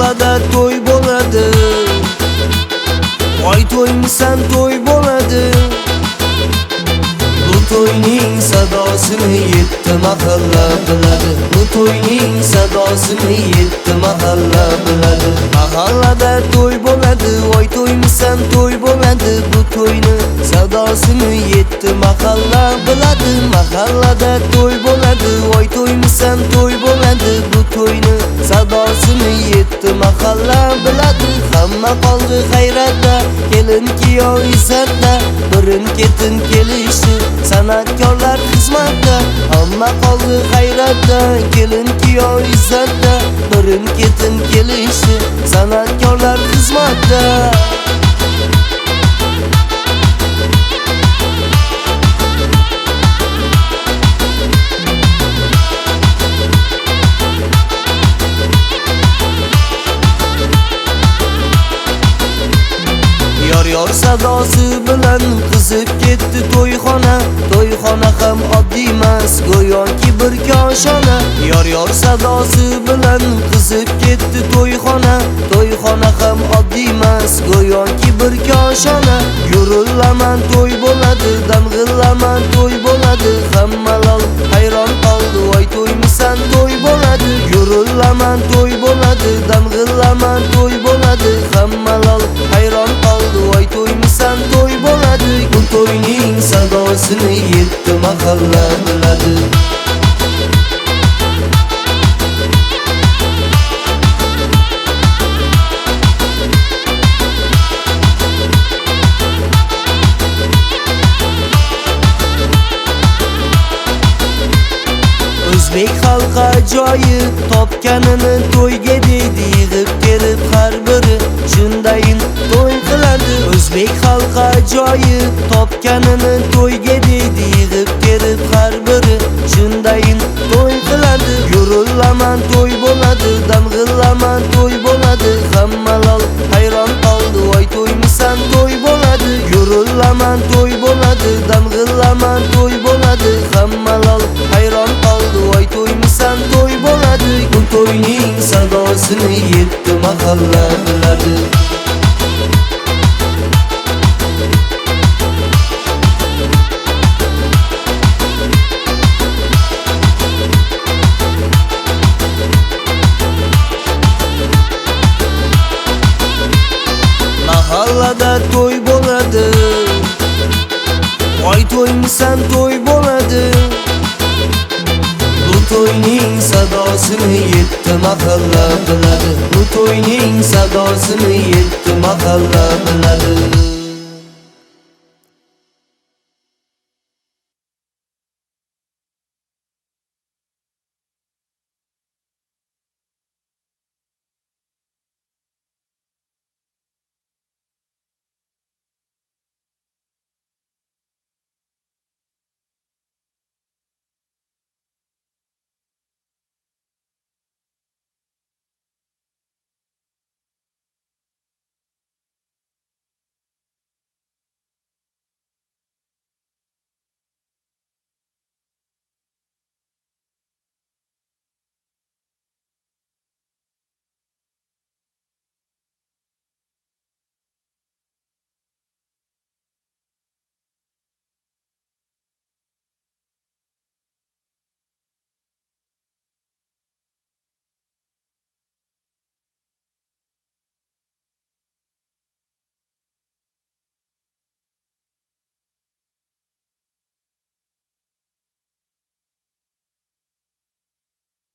Mahallada to'y bo'ladi, voy to'ymisan to'y bo'ladi. Bu to'yning sadosini yetti mahalla biladi. Bu to'yning sadosini yetti mahalla biladi. Mahallada to'y bo'ladi, voy to'ymisan to'y bo'ladi. Bu to'yni sadosini yetti mahalla biladi. Mahallada to'y bo'ladi, voy to'ymisan to'y bo'ladi. Bu to'yni sadosini yetti mahalla biladi. Hamma qoldi hayratda, kelin kuyov izzatda, birin ketin kelishi san'atkorlar xizmatda. Hamma qoldi hayratda, kelin kuyov izzatda, birin ketin kelishi san'atkorlar xizmatda. Yor sadosi bilan qizib ketdi to'yxona. To'yxona ham oddiy emas, go'yoki bir koshona. Yor sadosi bilan qizib ketdi to'yxona. To'yxona ham oddiy emas, go'yoki bir koshona. Yurillaman to'y bo'ladi, dang'illaman to'y bo'ladi. Hammalol hayron qoldi, voy to'ymisan to'y bo'ladi. Yurillaman to'y bo'ladi, dang'illaman to'y bo'ladi. Hammalol hayron qoldi, voy to'ymisan to'y bo'ladi. Bu to'yning sadosini yetti mahalla biladi. O'zbek xalqi ajoyib topganini to'yga deydi, yig'ib kelib har biri shundayin to'y qiladi. O'zbek xalqi ajoyib topganini to'yga deydi, yig'ib kelib har biri shundayin to'y qiladi. Yurillaman to'y bo'ladi, dang'illaman to'y bo'ladi. Hammalol hayron qoldi, voy to'ymisan to'y bo'ladi. Yurillaman to'y bo'ladi, dang'illaman to'y bo'ladi. Hammalol hayron qoldi, voy to'ymisan to'y bo'ladi. Bu to'yning sadosini yetti mahalla biladi. Mahallada to'y bo'ladi, voy to'ymisan to'y bo'ladi. Bu to'yning sadosini yetti mahalla biladi. Bu to'yning sadosini yetti mahalla biladi.